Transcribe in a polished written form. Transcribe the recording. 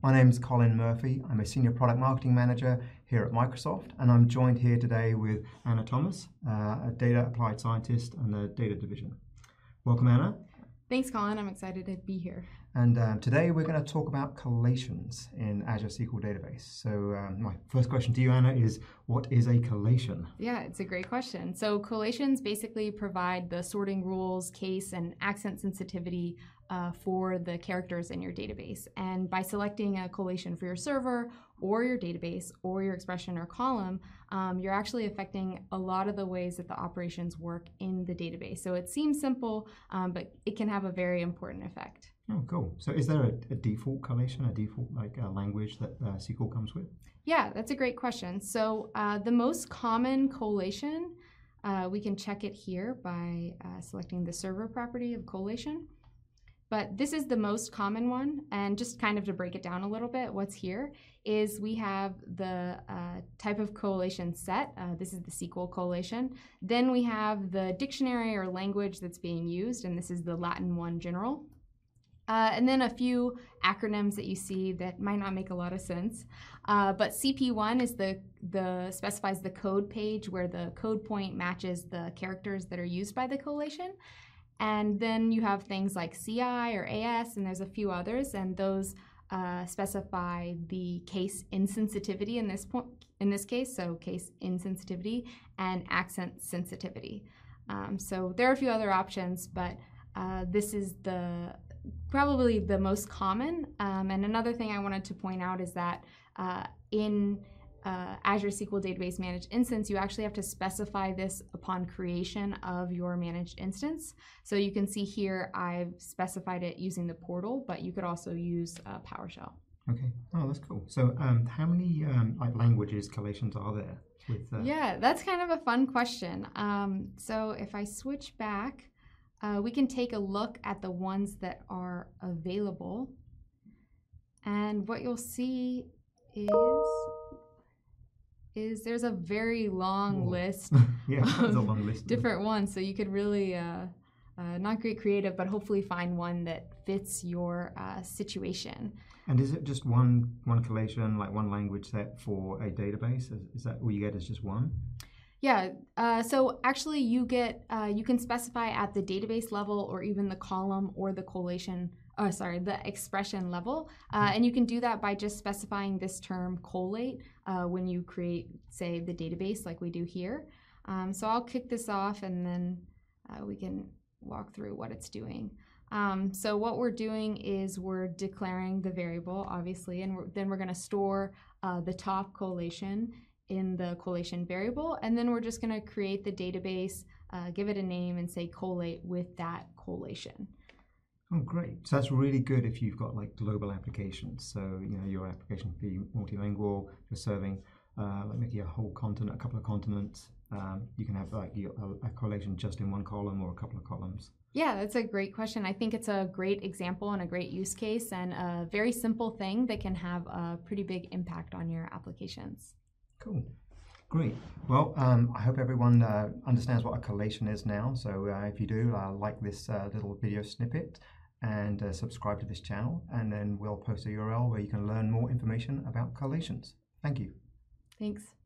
My name is Colin Murphy. I'm a Senior Product Marketing Manager here at Microsoft, and I'm joined here today with Anna Thomas, a Data Applied Scientist in the Data Division. Welcome, Anna. Thanks, Colin. I'm excited to be here. And today we're going to talk about collations in Azure SQL Database. So my first question to you, Anna, is what is a collation? Yeah, it's a great question. So collations basically provide the sorting rules, case, and accent sensitivity for the characters in your database. And by selecting a collation for your server or your database or your expression or column, you're actually affecting a lot of the ways that the operations work in the database. So it seems simple, but it can have a very important effect. Oh, cool. So is there a default collation, a default language that SQL comes with? Yeah, that's a great question. So the most common collation, we can check it here by selecting the server property of collation. But this is the most common one, and just kind of to break it down a little bit, what's here is we have the type of collation set. This is the SQL collation. Then we have the dictionary or language that's being used, and this is the Latin 1 general. And then a few acronyms that you see that might not make a lot of sense. But CP1 is specifies the code page where the code point matches the characters that are used by the collation. And then you have things like CI or AS, and there's a few others, and those specify the case insensitivity in this case, so case insensitivity and accent sensitivity. So there are a few other options, but this is probably the most common. And another thing I wanted to point out is that in Azure SQL Database Managed Instance, you actually have to specify this upon creation of your managed instance. So you can see here I've specified it using the portal, but you could also use PowerShell. Okay. Oh, that's cool. So how many languages collations are there? Yeah, that's kind of a fun question. So if I switch back, we can take a look at the ones that are available. And what you'll see is there's a very long list yeah, of a long list different ones. So you could really not get creative, but hopefully find one that fits your situation. And is it just one collation, like one language set for a database? Is that all you get is just one? Yeah, so actually you can specify at the database level or even the column or the collation, the expression level. And you can do that by just specifying this term collate when you create, say, the database like we do here. So I'll kick this off and then we can walk through what it's doing. So what we're doing is we're declaring the variable, obviously, and then we're going to store the top collation in the collation variable, and then we're just going to create the database, give it a name, and say collate with that collation. Oh, great. So that's really good if you've got like global applications. So, your application can be multilingual, you're serving maybe a whole continent, a couple of continents. You can have a collation just in one column or a couple of columns. Yeah, that's a great question. I think it's a great example and a great use case and a very simple thing that can have a pretty big impact on your applications. Cool. Great. Well, I hope everyone understands what a collation is now. So if you do, like this little video snippet and subscribe to this channel, and then we'll post a URL where you can learn more information about collations. Thank you. Thanks.